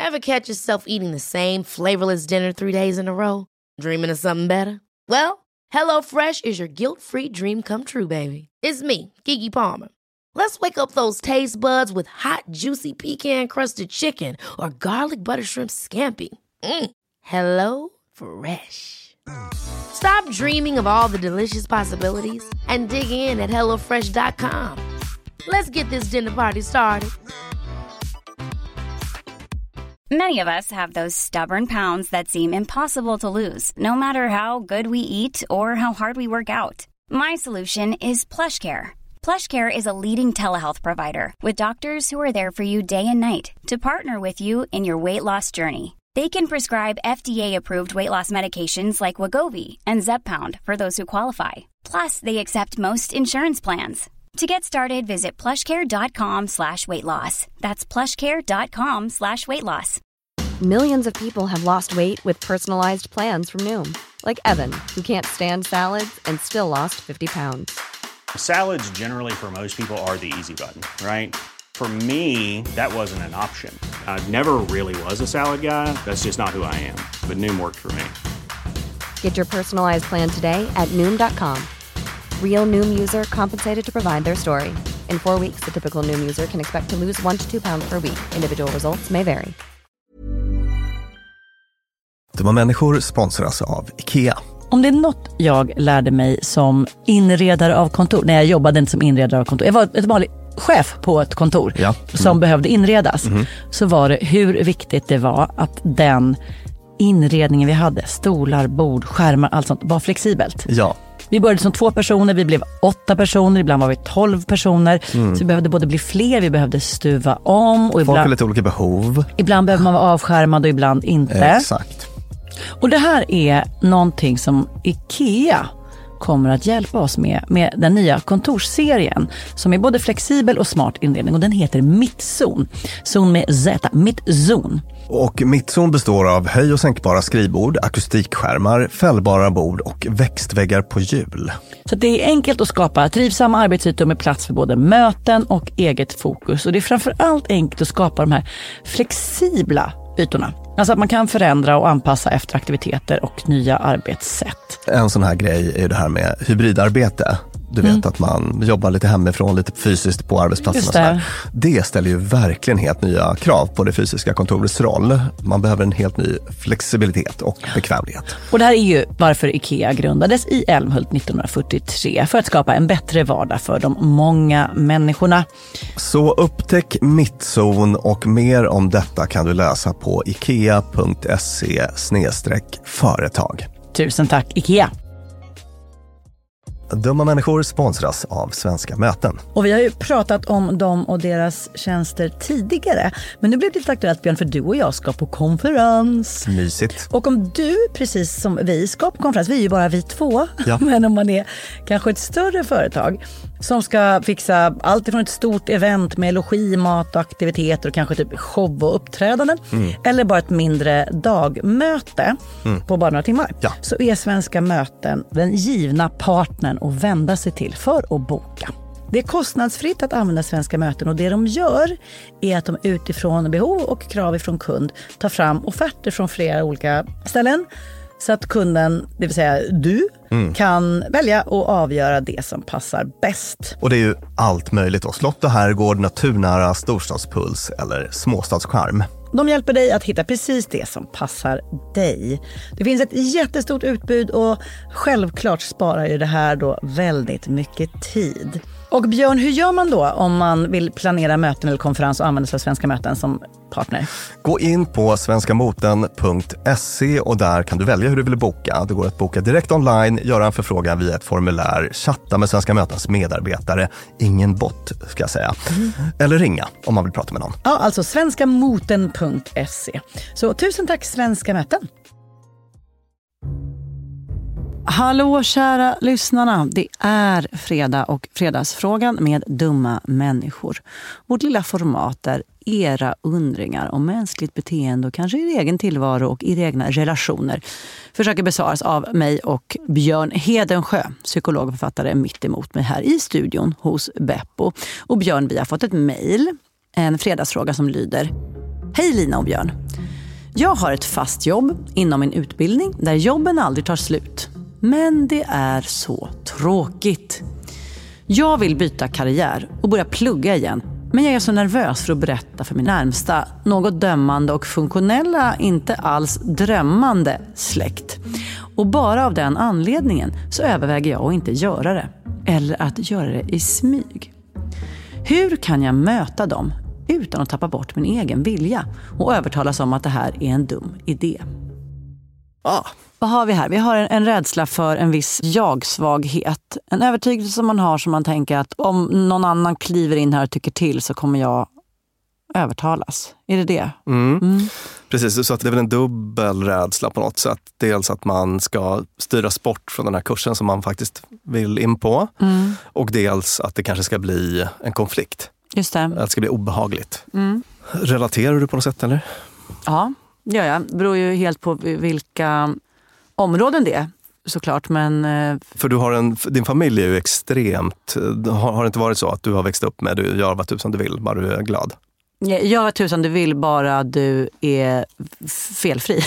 Ever catch yourself eating the same flavorless dinner 3 days in a row? Dreaming of something better? Well, HelloFresh is your guilt-free dream come true, baby. It's me, Keke Palmer. Let's wake up those taste buds with hot, juicy pecan-crusted chicken or garlic butter shrimp scampi. Hello Fresh. Stop dreaming of all the delicious possibilities and dig in at HelloFresh.com. Let's get this dinner party started. Many of us have those stubborn pounds that seem impossible to lose, no matter how good we eat or how hard we work out. My solution is PlushCare. PlushCare is a leading telehealth provider with doctors who are there for you day and night to partner with you in your weight loss journey. They can prescribe FDA-approved weight loss medications like Wegovy and Zepbound for those who qualify. Plus, they accept most insurance plans. To get started, visit plushcare.com/weightloss. That's plushcare.com/weightloss. Millions of people have lost weight with personalized plans from Noom. Like Evan, who can't stand salads and still lost 50 pounds. Salads generally for most people are the easy button, right? For me, that wasn't an option. I never really was a salad guy. That's just not who I am. But Noom worked for me. Get your personalized plan today at Noom.com. Real Noom user compensated to provide their story. In 4 weeks, the typical Noom user can expect to lose 1 to 2 pounds per week. Individual results may vary. Dumma människor sponsras av IKEA. Om det är något jag lärde mig som inredare av kontor, när jag jobbade inte som inredare av kontor, jag var ett vanligt chef på ett kontor som behövde inredas, så var det hur viktigt det var att den inredningen vi hade, stolar, bord, skärmar, allt sånt, var flexibelt. Ja. Vi började som 2 personer, vi blev 8 personer, ibland var vi 12 personer. Så vi behövde både bli fler, vi behövde stuva om. Och folk har lite olika behov. Ibland behöver man vara avskärmad och ibland inte. Exakt. Och det här är någonting som IKEA kommer att hjälpa oss med den nya kontorsserien som är både flexibel och smart inredning, och den heter Mittzon. Zon med Z, Mittzon. Och Mittzon består av höj- och sänkbara skrivbord, akustikskärmar, fällbara bord och växtväggar på hjul. Så det är enkelt att skapa trivsamma arbetsytor med plats för både möten och eget fokus. Och det är framförallt enkelt att skapa de här flexibla ytorna. Alltså att man kan förändra och anpassa efter aktiviteter och nya arbetssätt. En sån här grej är det här med hybridarbete. Du vet att man jobbar lite hemifrån, lite fysiskt på arbetsplatsen. Och sådär. Det ställer ju verkligen helt nya krav på det fysiska kontorets roll. Man behöver en helt ny flexibilitet och bekvämlighet. Och det här är ju varför IKEA grundades i Älmhult 1943, för att skapa en bättre vardag för de många människorna. Så upptäck Mittzon, och mer om detta kan du läsa på ikea.se/företag. Tusen tack IKEA! Dumma människor sponsras av Svenska möten. Och vi har ju pratat om dem och deras tjänster tidigare. Men nu blir det lite aktuellt, Björn, för du och jag ska på konferens. Mysigt. Och om du, precis som vi, ska på konferens, vi är ju bara vi två. Ja. Men om man är kanske ett större företag som ska fixa allt ifrån ett stort event med logi, mat och aktiviteter och kanske typ show och uppträdanden. Eller bara ett mindre dagmöte på bara några timmar. Ja. Så är Svenska möten den givna partnern att vända sig till för att boka. Det är kostnadsfritt att använda Svenska möten, och det de gör är att de utifrån behov och krav ifrån kund tar fram offerter från flera olika ställen. Så att kunden, det vill säga du, kan välja och avgöra det som passar bäst. Och det är ju allt möjligt då. Slott och herrgård, naturnära, storstadspuls eller småstadscharm. De hjälper dig att hitta precis det som passar dig. Det finns ett jättestort utbud, och självklart sparar ju det här då väldigt mycket tid. Och Björn, hur gör man då om man vill planera möten eller konferens och använda sig av Svenska möten som partner? Gå in på svenskamoten.se, och där kan du välja hur du vill boka. Det går att boka direkt online, göra en förfrågan via ett formulär, chatta med Svenska mötens medarbetare, ingen bot ska jag säga, eller ringa om man vill prata med någon. Ja, alltså svenskamoten.se. Så tusen tack Svenska möten. Hallå kära lyssnarna, det är fredag och fredagsfrågan med dumma människor. Vårt lilla format där era undringar om mänskligt beteende och kanske er egen tillvaro och era egna relationer försöker besvaras av mig och Björn Hedensjö, psykolog och författare, mitt emot mig här i studion hos Beppo. Och Björn, vi har fått ett mejl, en fredagsfråga som lyder: Hej Lina och Björn. Jag har ett fast jobb inom min utbildning där jobben aldrig tar slut. Men det är så tråkigt. Jag vill byta karriär och börja plugga igen. Men jag är så nervös för att berätta för min närmsta, något dömande och funktionella, inte alls drömmande släkt. Och bara av den anledningen så överväger jag att inte göra det. Eller att göra det i smyg. Hur kan jag möta dem utan att tappa bort min egen vilja och övertalas om att det här är en dum idé? Vad har vi här? Vi har en rädsla för en viss jag-svaghet. En övertygelse som man har som man tänker att om någon annan kliver in här och tycker till så kommer jag övertalas. Är det det? Precis, så att det är väl en dubbel rädsla på något sätt. Dels att man ska styras bort från den här kursen som man faktiskt vill in på. Och dels att det kanske ska bli en konflikt. Just det. Att det ska bli obehagligt. Relaterar du på något sätt eller? Ja, det gör jag. Det beror ju helt på vilka områden det är, såklart. Men för du har din familj är ju extremt... Har det inte varit så att du har växt upp med du gör vad tusan du vill, bara du är glad? Gör vad tusan du vill, bara du är felfri.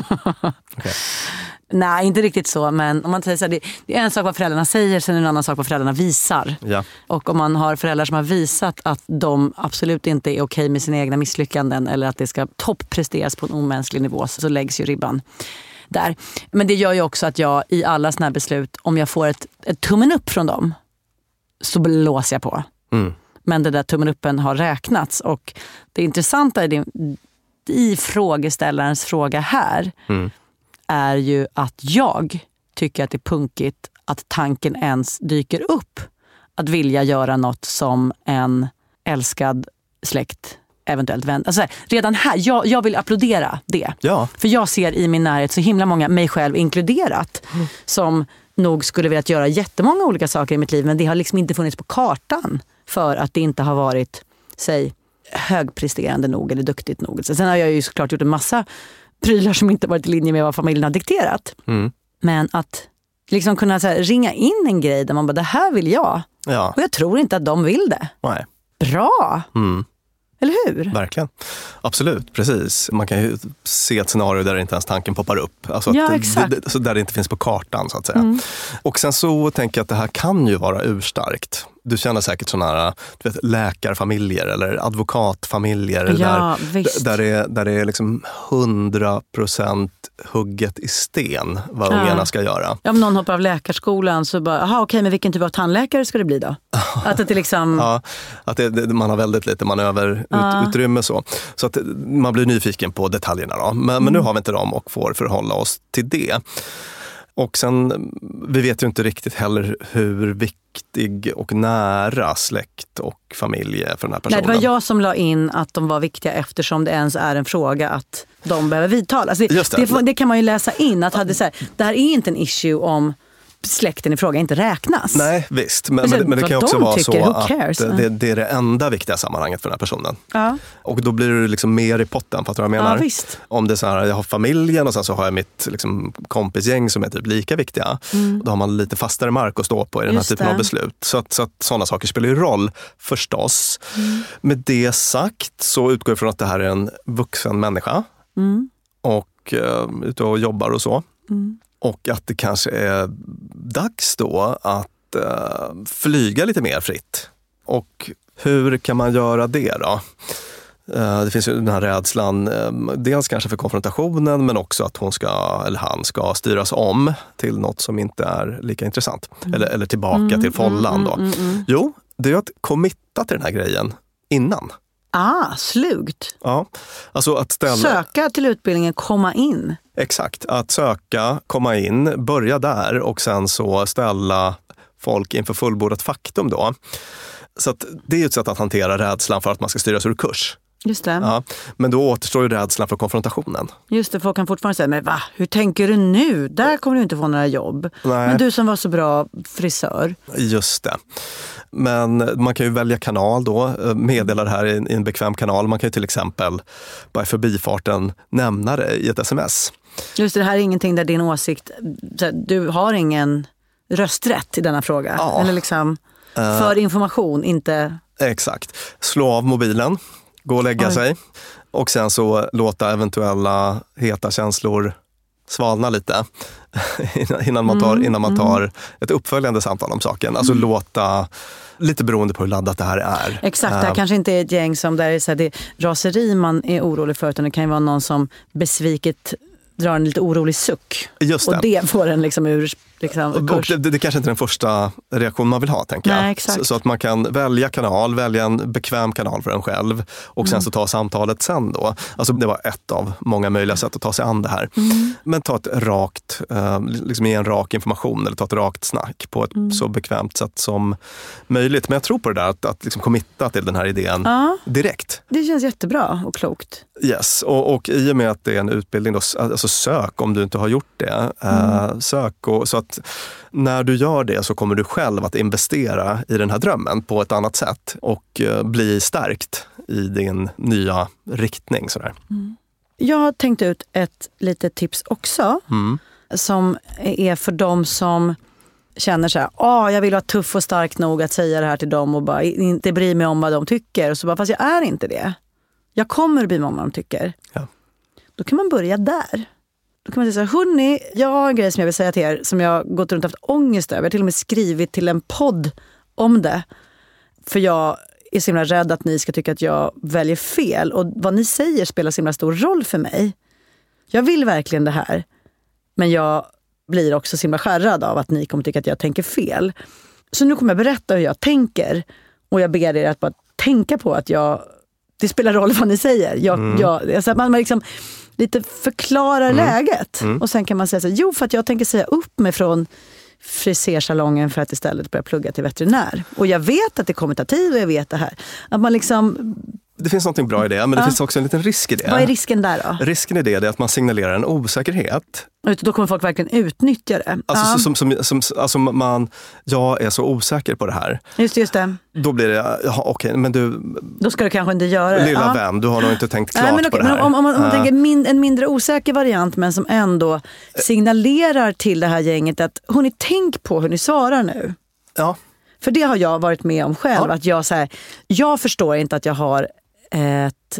Okay. Nej, inte riktigt så, men om man säger så här, det är en sak vad föräldrarna säger, sen är en annan sak vad föräldrarna visar. Ja. Och om man har föräldrar som har visat att de absolut inte är okej med sina egna misslyckanden eller att det ska toppresteras på en omänsklig nivå, så läggs ju ribban där. Men det gör ju också att jag i alla såna här beslut, om jag får ett tummen upp från dem, så blåser jag på. Men det där tummen uppen har räknats. Och det intressanta i frågeställarens fråga här är ju att jag tycker att det är punkigt att tanken ens dyker upp att vilja göra något som en älskad släkt eventuellt vän. Alltså redan här, jag vill applådera det. Ja. För jag ser i min närhet så himla många, mig själv inkluderat, som nog skulle vilja göra jättemånga olika saker i mitt liv, men det har liksom inte funnits på kartan för att det inte har varit, säg, högpresterande nog eller duktigt nog. Sen har jag ju såklart gjort en massa prylar som inte varit i linje med vad familjen har dikterat. Men att liksom kunna så här, ringa in en grej där man bara, det här vill jag. Ja. Och jag tror inte att de vill det. Nej. Bra! Eller hur? Verkligen. Absolut, precis. Man kan ju se ett scenario där inte ens tanken poppar upp. Alltså så där det inte finns på kartan, så att säga. Och sen så tänker jag att det här kan ju vara urstarkt. Du känner säkert sådana här, du vet, läkarfamiljer eller advokatfamiljer där det är liksom 100% hugget i sten vad ungarna ska göra. Ja, om någon hoppar av läkarskolan så bara, okej, men vilken typ av tandläkare ska det bli då? Att det liksom... Ja, att man har väldigt lite manöverutrymme så att man blir nyfiken på detaljerna då. Men nu har vi inte dem och får förhålla oss till det. Och sen, vi vet ju inte riktigt heller hur viktig och nära släkt och familj är för den här personen. Nej, det var jag som la in att de var viktiga eftersom det ens är en fråga att de behöver vidtalas. Det kan man ju läsa in att det här är inte en issue om släkten i fråga inte räknas. Nej, visst. Men det kan ju också vara så att det är det enda viktiga sammanhanget för den här personen. Ja. Och då blir det liksom mer i potten, för att jag menar. Ja, visst. Om det är så här, jag har familjen och sen så har jag mitt liksom, kompisgäng som är typ lika viktiga. Då har man lite fastare mark att stå på i den här typen av beslut. Så att sådana saker spelar ju roll, förstås. Med det sagt så utgår jag från att det här är en vuxen människa. Och ute och jobbar och så. Och att det kanske är dags då att flyga lite mer fritt. Och hur kan man göra det då? Det finns ju den här rädslan, dels kanske för konfrontationen, men också att han ska styras om till något som inte är lika intressant. Eller tillbaka till follan då. Jo, det är att committa till den här grejen innan. Slugt. Ja, alltså att söka till utbildningen, komma in. Exakt, att söka, komma in, börja där och sen så ställa folk inför fullbordat faktum då. Så att det är ett sätt att hantera rädslan för att man ska styras ur kurs. Just det. Ja, men då återstår ju rädslan för konfrontationen. Just det, folk kan fortfarande säga, men hur tänker du nu? Där kommer du inte få några jobb. Nej. Men du som var så bra frisör. Just det. Men man kan ju välja kanal då, meddela det här i en bekväm kanal. Man kan ju till exempel bara i förbifarten nämna det i ett sms. Just det här är ingenting där din åsikt, du har ingen rösträtt i denna fråga. Ja. Eller liksom för information, inte... Exakt. Slå av mobilen, gå och lägga sig. Och sen så låta eventuella heta känslor svalna lite innan man tar ett uppföljande samtal om saken. Alltså låta, lite beroende på hur laddat det här är. Exakt, det här kanske inte är ett gäng som där är så här, det raseri man är orolig för, utan det kan ju vara någon som besviket drar en lite orolig suck. Just det. Och det får en liksom ur kurs. Det kanske inte är den första reaktion man vill ha, tänker jag. Nej, exakt. Så att man kan välja en bekväm kanal för en själv och sen så ta samtalet sen då. Alltså det var ett av många möjliga sätt att ta sig an det här. Men ta ett rakt, liksom ge en rak information eller ta ett rakt snack på ett så bekvämt sätt som möjligt. Men jag tror på det där att liksom committa till den här idén direkt. Det känns jättebra och klokt. Yes, och i och med att det är en utbildning då, alltså sök om du inte har gjort det. Sök och så att när du gör det så kommer du själv att investera i den här drömmen på ett annat sätt och bli stärkt i din nya riktning. Sådär. Jag har tänkt ut ett litet tips också som är för dem som känner så här, jag vill vara tuff och stark nog att säga det här till dem och bara inte bry mig om vad de tycker. Och så bara, fast jag är inte det. Jag kommer bry mig om vad de tycker. Ja. Då kan man börja där. Då kan man säga så här, hörni, jag har en grej som jag vill säga till er som jag gått runt och haft ångest över. Jag har till och med skrivit till en podd om det. För jag är så himla rädd att ni ska tycka att jag väljer fel. Och vad ni säger spelar så himla stor roll för mig. Jag vill verkligen det här. Men jag blir också så himla skärrad av att ni kommer tycka att jag tänker fel. Så nu kommer jag berätta hur jag tänker. Och jag ber er att bara tänka på att det spelar roll vad ni säger. Så att man liksom lite förklarar läget. Och sen kan man säga så här, för att jag tänker säga upp mig från frisersalongen för att istället börja plugga till veterinär. Och jag vet att det kommer ta tid och jag vet det här. Att man liksom... Det finns något bra i det, men det finns också en liten risk i det. Vad är risken där då? Risken i det är att man signalerar en osäkerhet. Då kommer folk verkligen utnyttja det. Alltså jag är så osäker på det här. Just det. Då blir det, okej, men du... Då ska du kanske inte göra det. Lilla vän, du har nog inte tänkt klart på det här. Men om man tänker en mindre osäker variant, men som ändå signalerar till det här gänget att hörni, tänk på hur ni svarar nu. Ja. För det har jag varit med om själv. Att jag förstår inte att jag har ett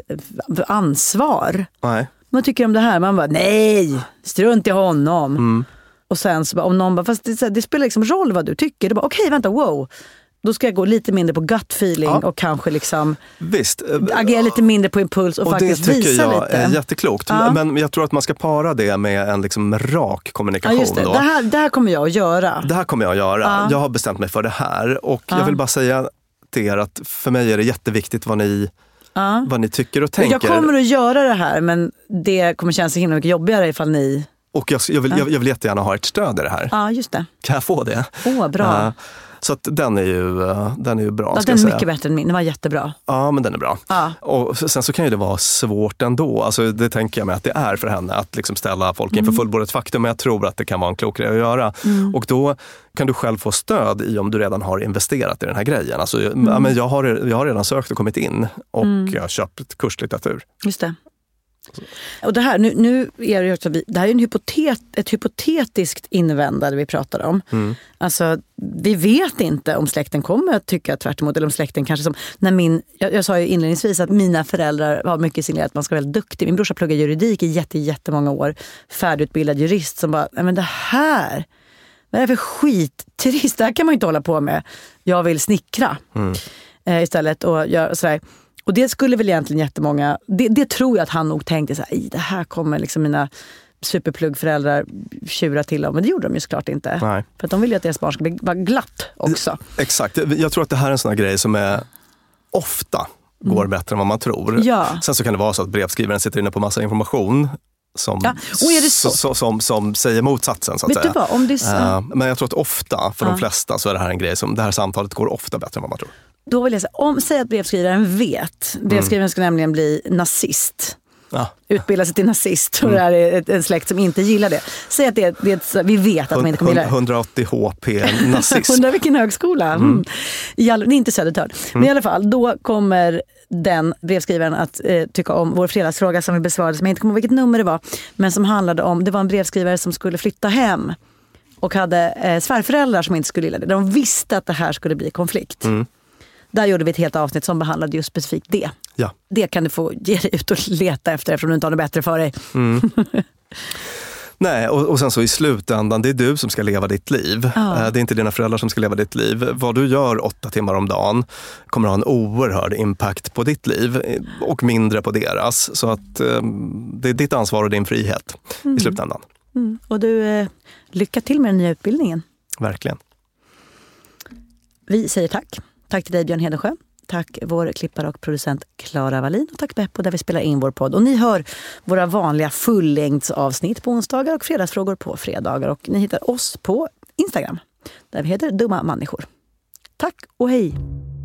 ansvar. Nej. Man tycker om det här, man bara, nej, strunt i honom. Och sen så bara, om någon bara, fast det spelar liksom roll vad du tycker. Det bara, okej, vänta, wow. Då ska jag gå lite mindre på gut feeling och kanske liksom agera lite mindre på impuls och faktiskt visa lite. Och det tycker jag är jätteklokt. Men jag tror att man ska para det med en liksom rak kommunikation. Just det. Då. Det här kommer jag att göra. Det här kommer jag att göra. Jag har bestämt mig för det här. Och jag vill bara säga till er att för mig är det jätteviktigt vad ni tycker och tänker. Jag kommer att göra det här, men det kommer kännas så himla mycket jobbigare ifall ni... Och jag vill jättegärna ha ett stöd i det här. Ja, just det. Kan jag få det? Bra. Så att den är ju bra. Den är mycket bättre än min, den var jättebra. Ja, men den är bra. Och sen så kan ju det vara svårt ändå. Alltså det tänker jag mig att det är för henne att liksom ställa folk inför fullbordat faktum. Men jag tror att det kan vara en klok grej att göra. Och då kan du själv få stöd i om du redan har investerat i den här grejen. Alltså, men jag har redan sökt och kommit in och jag har köpt kurslitteratur. Just det. Och det här, nu är det också, det här är ett hypotetiskt invändande vi pratar om. Alltså, vi vet inte om släkten kommer att tycka tvärt emot, eller om släkten kanske som, jag sa ju inledningsvis att mina föräldrar har mycket signalerat att man ska vara väldigt duktig. Min brorsa pluggar juridik i jättemånga år, färdigutbildad jurist som bara, men det här, vad är det för skit? Trist, det här kan man ju inte hålla på med. Jag vill snickra istället och göra sådär. Och det skulle väl egentligen jättemånga, det tror jag att han nog tänkte så här, det här kommer liksom mina superpluggföräldrar tjura till om. Men det gjorde de ju såklart inte. Nej. För att de vill ju att deras barn ska bli glatt också. Exakt, jag tror att det här är en sån här grej som är ofta går bättre än vad man tror. Ja. Sen så kan det vara så att brevskrivaren sitter inne på massa information som säger motsatsen så att säga. Vet du vad, om det är så... Men jag tror att ofta, för de flesta, så är det här en grej som, det här samtalet går ofta bättre än vad man tror. Då vill jag säga, säg att brevskrivaren vet. Brevskrivaren ska nämligen bli nazist. Ja. Utbilda sig till nazist. Och det här är en släkt som inte gillar det. Säg att vi vet att man inte kommer gilla det. 180 HP nazism. 100 vilken högskola. Det är inte Södertörn. Men i alla fall, då kommer den brevskrivaren att tycka om vår fredagsfråga som vi besvarade, som jag inte kommer ihåg vilket nummer det var, men som handlade om, det var en brevskrivare som skulle flytta hem och hade svärföräldrar som inte skulle gilla det. De visste att det här skulle bli konflikt. Där gjorde vi ett helt avsnitt som behandlade just specifikt det. Ja. Det kan du få ge dig ut och leta efter eftersom du inte har något bättre för dig. Nej, och sen så i slutändan, det är du som ska leva ditt liv. Ja. Det är inte dina föräldrar som ska leva ditt liv. Vad du gör 8 timmar om dagen kommer ha en oerhörd impact på ditt liv och mindre på deras. Så att det är ditt ansvar och din frihet i slutändan. Och du, lycka till med den nya utbildningen. Verkligen. Vi säger tack. Tack till dig, Björn Hedensjö. Tack vår klippare och producent Clara Wallin. Och tack Beppo där vi spelar in vår podd. Och ni hör våra vanliga fullängdsavsnitt på onsdagar och fredagsfrågor på fredagar. Och ni hittar oss på Instagram där vi heter Dumma Människor. Tack och hej!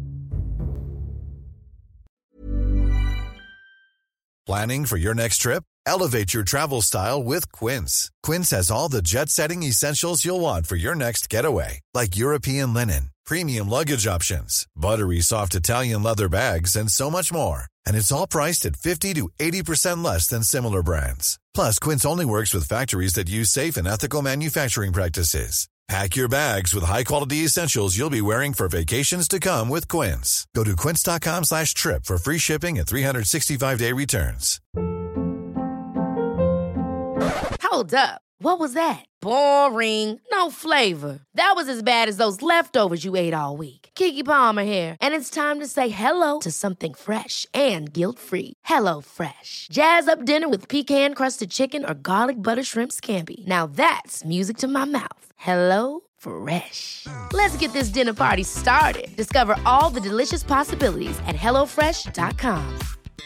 Planning for your next trip? Elevate your travel style with Quince. Quince has all the jet-setting essentials you'll want for your next getaway, like European linen, premium luggage options, buttery soft Italian leather bags, and so much more. And it's all priced at 50 to 80% less than similar brands. Plus, Quince only works with factories that use safe and ethical manufacturing practices. Pack your bags with high-quality essentials you'll be wearing for vacations to come with Quince. Go to quince.com/trip for free shipping and 365-day returns. Hold up. What was that? Boring. No flavor. That was as bad as those leftovers you ate all week. Keke Palmer here, and it's time to say hello to something fresh and guilt-free. Hello Fresh. Jazz up dinner with pecan-crusted chicken or garlic butter shrimp scampi. Now that's music to my mouth. Hello Fresh. Let's get this dinner party started. Discover all the delicious possibilities at hellofresh.com.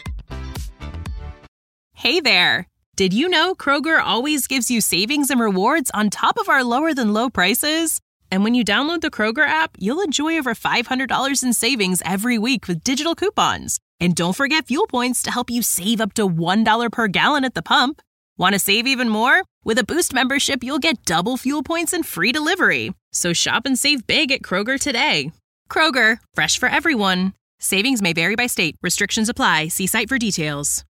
Hey there. Did you know Kroger always gives you savings and rewards on top of our lower-than-low prices? And when you download the Kroger app, you'll enjoy over $500 in savings every week with digital coupons. And don't forget fuel points to help you save up to $1 per gallon at the pump. Want to save even more? With a Boost membership, you'll get double fuel points and free delivery. So shop and save big at Kroger today. Kroger, fresh for everyone. Savings may vary by state. Restrictions apply. See site for details.